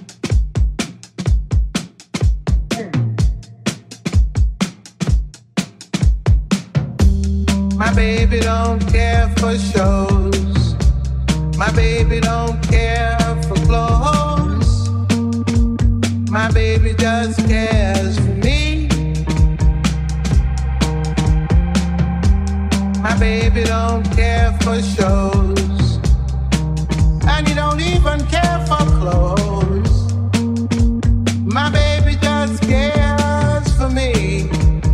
My baby don't care for shows. My baby don't care for clothes. My baby just cares for me. My baby don't care for shows, and he don't even care for clothes. My baby just cares for me.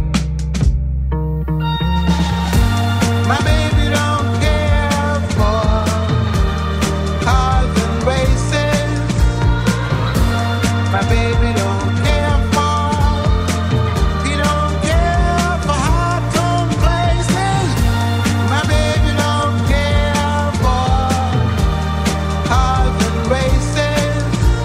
My baby don't care for cars and races. My baby don't care for, he don't care for high-tone places. My baby don't care for cars and races.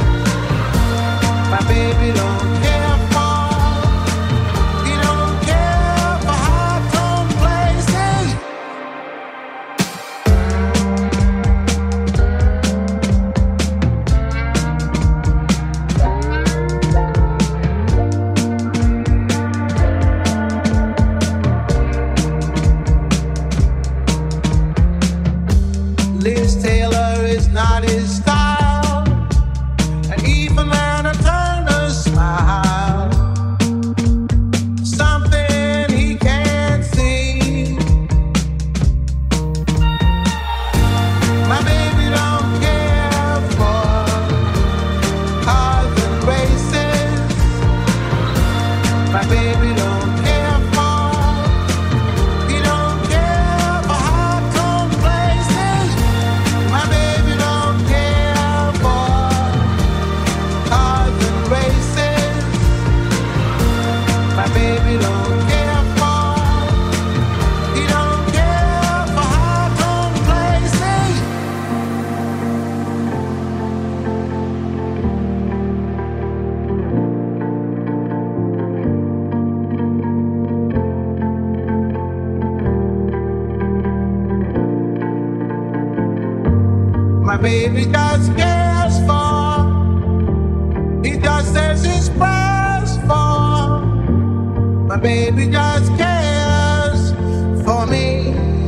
baby just cares for. He just says his prayers for. My baby just cares for me.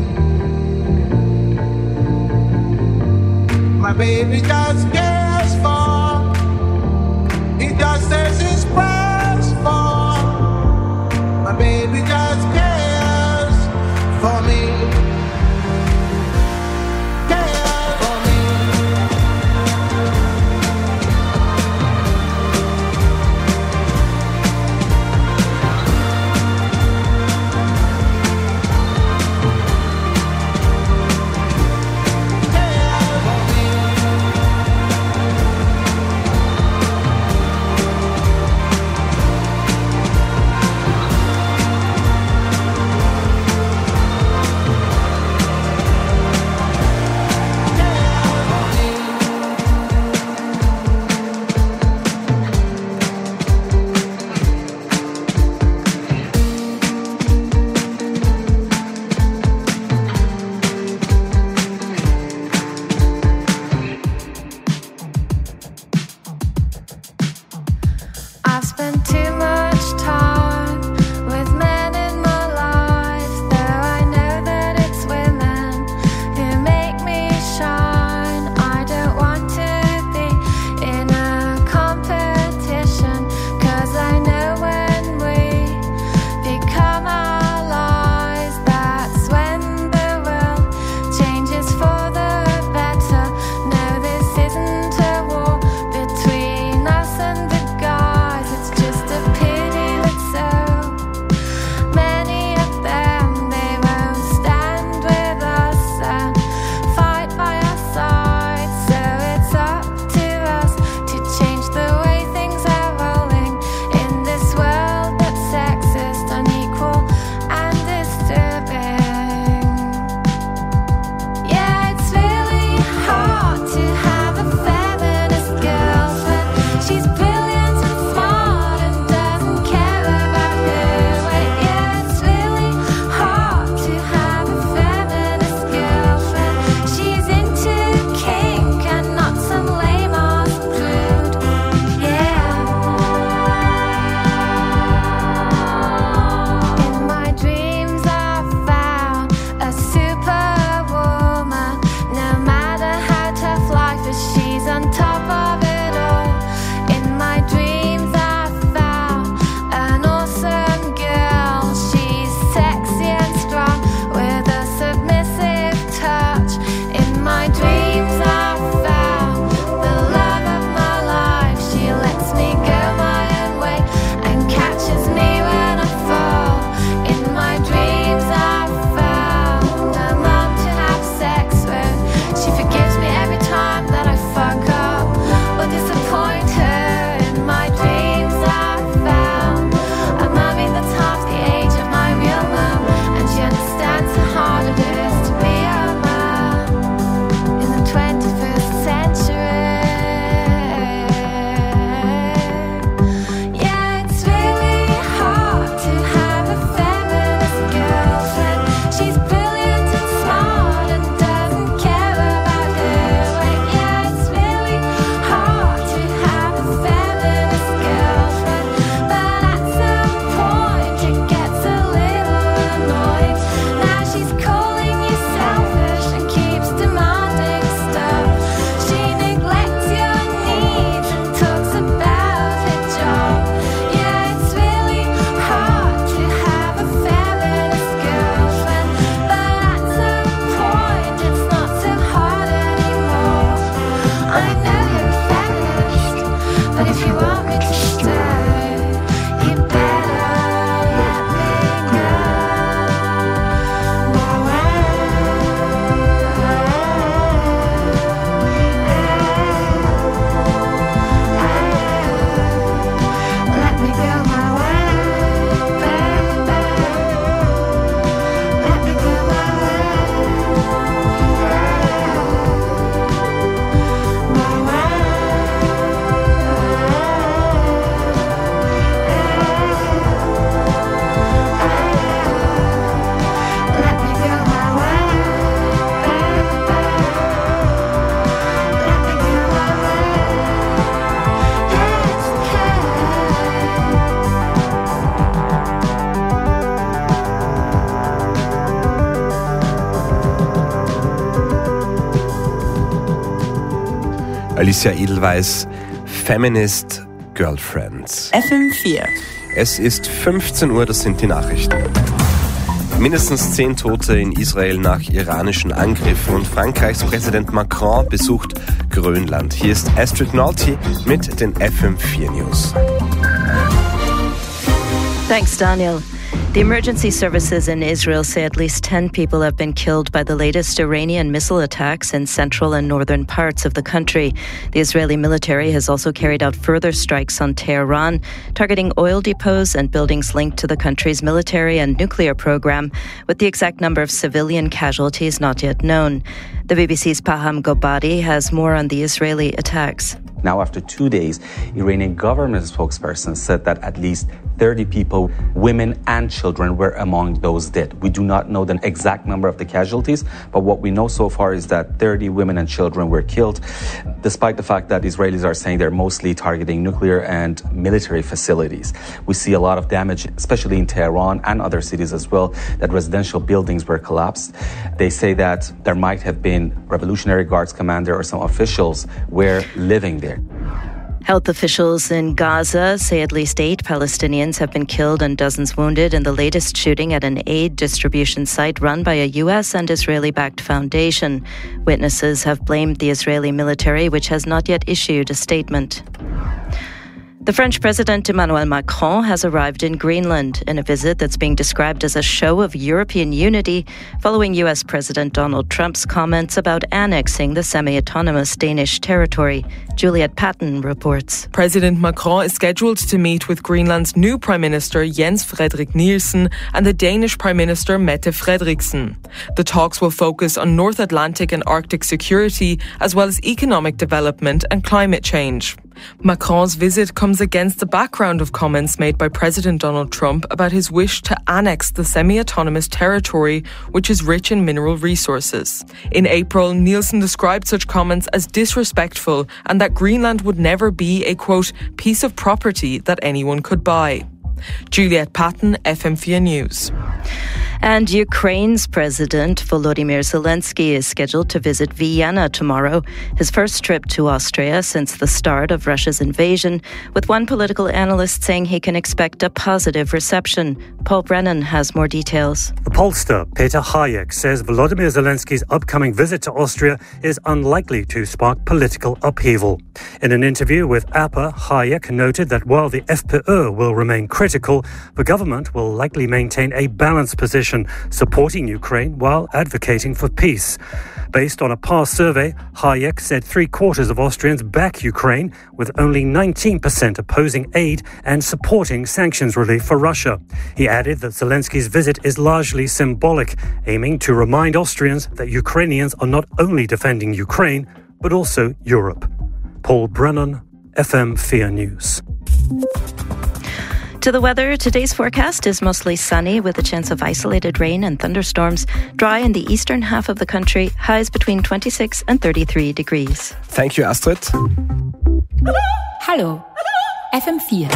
My baby just cares for. He just says his prayers for. My baby just cares for me. Cares for me. Cares for me. Alicia Edelweiss, Feminist Girlfriends. F M vier. Es ist fünfzehn Uhr, das sind die Nachrichten. Mindestens zehn Tote in Israel nach iranischen Angriffen und Frankreichs Präsident Macron besucht Grönland. Hier ist Astrid Nolte mit den F M vier News. Thanks, Daniel. The emergency services in Israel say at least ten people have been killed by the latest Iranian missile attacks in central and northern parts of the country. The Israeli military has also carried out further strikes on Tehran, targeting oil depots and buildings linked to the country's military and nuclear program, with the exact number of civilian casualties not yet known. The B B C's Paham Gobadi has more on the Israeli attacks. Now, after two days, Iranian government spokesperson said that at least thirty people, women and children, were among those dead. We do not know the exact number of the casualties, but what we know so far is that thirty women and children were killed, despite the fact that Israelis are saying they're mostly targeting nuclear and military facilities. We see a lot of damage, especially in Tehran and other cities as well, that residential buildings were collapsed. They say that there might have been Revolutionary Guards commander or some officials were living there. Health officials in Gaza say at least eight Palestinians have been killed and dozens wounded in the latest shooting at an aid distribution site run by a U S and Israeli-backed foundation. Witnesses have blamed the Israeli military, which has not yet issued a statement. The French President Emmanuel Macron has arrived in Greenland in a visit that's being described as a show of European unity following U S President Donald Trump's comments about annexing the semi-autonomous Danish territory. Juliet Patton reports. President Macron is scheduled to meet with Greenland's new Prime Minister Jens Frederik Nielsen and the Danish Prime Minister Mette Frederiksen. The talks will focus on North Atlantic and Arctic security as well as economic development and climate change. Macron's visit comes against the background of comments made by President Donald Trump about his wish to annex the semi-autonomous territory, which is rich in mineral resources. In April, Nielsen described such comments as disrespectful and that Greenland would never be a, quote, piece of property that anyone could buy. Juliet Patton, F M four News. And Ukraine's President Volodymyr Zelensky is scheduled to visit Vienna tomorrow, his first trip to Austria since the start of Russia's invasion, with one political analyst saying he can expect a positive reception. Paul Brennan has more details. The pollster Peter Hayek says Volodymyr Zelensky's upcoming visit to Austria is unlikely to spark political upheaval. In an interview with A P A, Hayek noted that while the F P Ö will remain critical, the government will likely maintain a balanced position, supporting Ukraine while advocating for peace. Based on a past survey, Hayek said three quarters of Austrians back Ukraine, with only nineteen percent opposing aid and supporting sanctions relief for Russia. He added that Zelensky's visit is largely symbolic, aiming to remind Austrians that Ukrainians are not only defending Ukraine, but also Europe. Paul Brennan, F M four News. To the weather, today's forecast is mostly sunny with a chance of isolated rain and thunderstorms. Dry in the eastern half of the country, highs between twenty-six and thirty-three degrees. Thank you, Astrid. Hallo, F M four.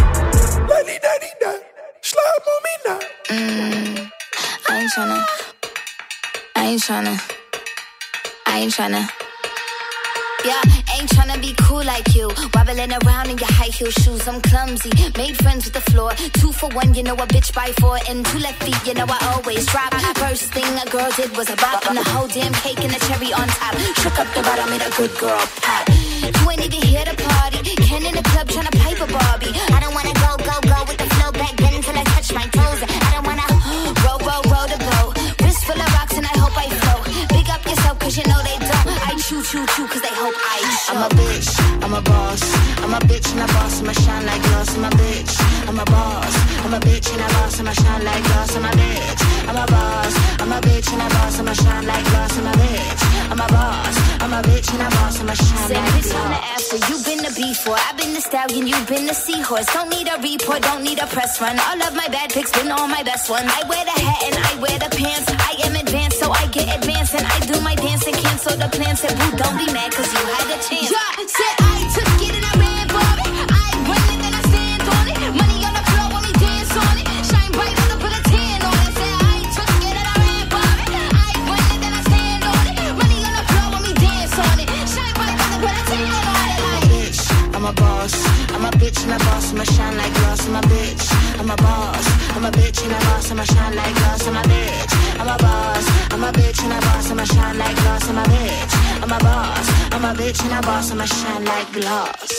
Mm, I ain't tryna, I ain't tryna, I ain't tryna. Yeah, ain't tryna be cool like you. Wobbling around in your high heel shoes, I'm clumsy. Made friends with the floor. Two for one, you know a bitch by four. And two left feet, you know I always drop. First thing a girl did was a bop. And the whole damn cake and the cherry on top. Shook up the bottom, made a good girl pop. You ain't even here to party. Ken in the club tryna pipe a Barbie. I don't wanna go, go, go with the flow back then until I touch my toes. I don't wanna roll, roll, roll the boat. Wrist full of rocks and I hope I float. Big up yourself cause you know they don't. I choo, choo, choo cause they hope I show. I'm a bitch, I'm a boss. I'm a bitch and a boss, I'ma shine like gloss. I'm a bitch, I'm a boss. I'm a bitch and a boss, I'ma shine like gloss. I'm a bitch, I'm a boss. I'm a bitch and a boss, I'ma shine like gloss. I'm a bitch, I'm a boss. I'm a bitch and a boss, I'ma shine like gloss. Bitch on the ass, so you been the B four. I've been the stallion, you've been the seahorse. Don't need a report, don't need a press run. All of my bad pics been all my best ones. I wear the hat and I wear the pants. I am advanced, so I get advanced. And I do my dance and cancel the plans. Said, boo, don't be mad, cause you had a chance. Yeah, said I took it and I ran for it. I run it and I stand on it. Money on the floor when we dance on it. Shine bright on the put a tan on it. Said I took it and I ran for it. I run it and I stand on it. Money on the floor when we dance on it. Shine bright on the put a tan on it. I'm a boss. I'm a bitch and a boss. I'ma shine like glass. I'm a bitch. I'm a boss. I'm a bitch and a boss. I'ma shine like glass. I'm a bitch. I'm a boss. I'm a bitch and a boss. I'ma shine like glass.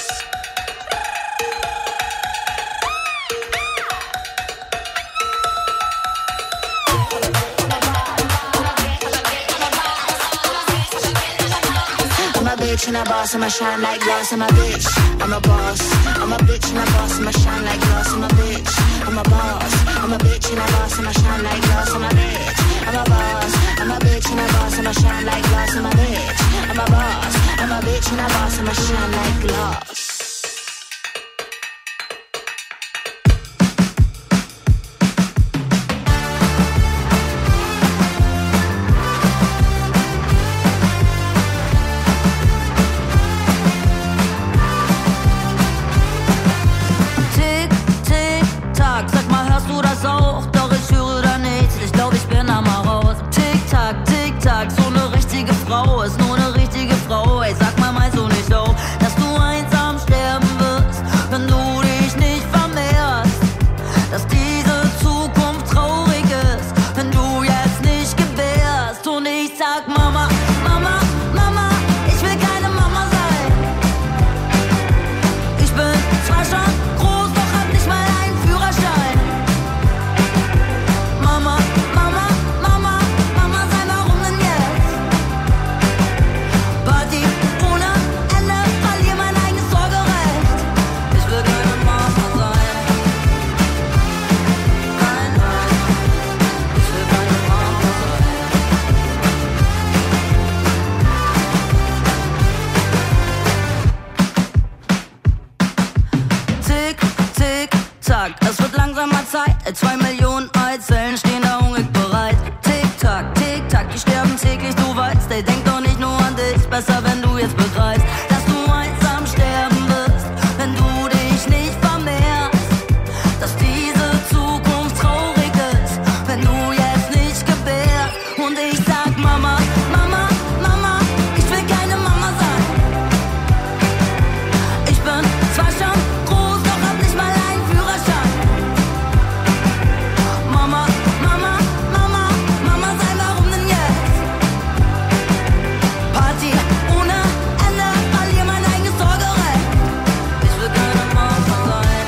Bitch and a boss, I'ma shine like glass. I'm a bitch, I'm a boss. I'm a bitch and a boss, I'ma shine like glass. I'm a bitch, I'm a boss. I'm a bitch and a boss, I'ma shine like glass. I'm a bitch, I'm a boss. I'm a bitch and a boss, I'ma shine like glass. I'm a bitch, I'm a boss. I'm a bitch and a boss, I'ma shine like glass. Ist nur eine richtige Frau, ey, sag mal, meinst du nicht auch, dass du einsam sterben wirst, wenn du dich nicht vermehrst, dass diese Zukunft traurig ist, wenn du jetzt nicht gebärst, und ich sag Mama, Mama, Mama, ich will keine Mama sein, ich bin zwar schon groß, doch hab nicht mal einen Führerschein, Mama, Mama, Mama, Mama sein, warum denn jetzt? Party ohne Ende, verlier mein eigenes Sorgerecht. Ich will keine Mama sein. Nein, nein, ich will keine Mama sein. Tick, tick, tack, es wird langsam mal Zeit. Zwei Millionen Eizellen stehen da hungrig bereit. Tick, tack, tick, tack, die sterben täglich, du weißt. Ey, denk doch nicht nur an dich, besser wenn du jetzt begreifst, dass du einsam sterben wirst, wenn du dich nicht vermehrst, dass diese Zukunft traurig ist, wenn du jetzt nicht gebärst, und ich sag Mama, Mama, Mama, ich will keine Mama sein, ich bin zwar schon groß, doch hab nicht mal einen Führerschein, Mama, Mama, Mama, Mama sein, warum denn jetzt? Party ohne Ende, verlier mein eigenes Sorgerecht. Ich will keine Mama sein.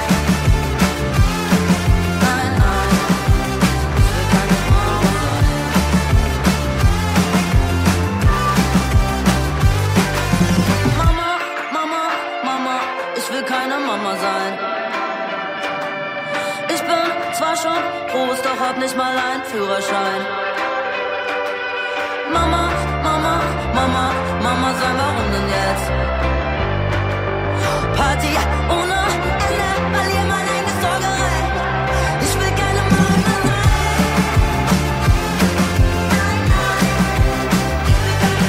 Nein, nein, ich will keine Mama sein. Mama, Mama, Mama, ich will keine Mama sein. Ich bin zwar schon groß, doch hab nicht mal einen Führerschein. Mama, Mama, Mama, Mama sein, warum denn jetzt? Party ohne Ende, verlier mein eigenes Sorgerecht. Ich will keine Mama sein. Nein, nein, ich will keine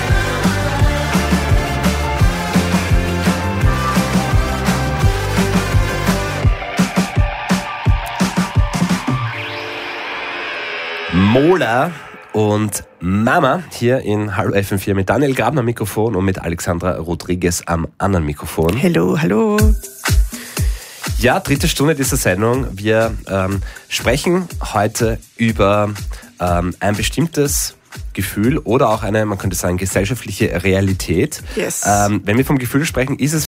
Mola und Mama hier in Hallo F M vier mit Daniel Grabner am Mikrofon und mit Alexandra Rodriguez am anderen Mikrofon. Hallo, hallo. Ja, dritte Stunde dieser Sendung. Wir ähm, sprechen heute über ähm, ein bestimmtes Gefühl oder auch eine, man könnte sagen, gesellschaftliche Realität. Yes. Ähm, wenn wir vom Gefühl sprechen, ist es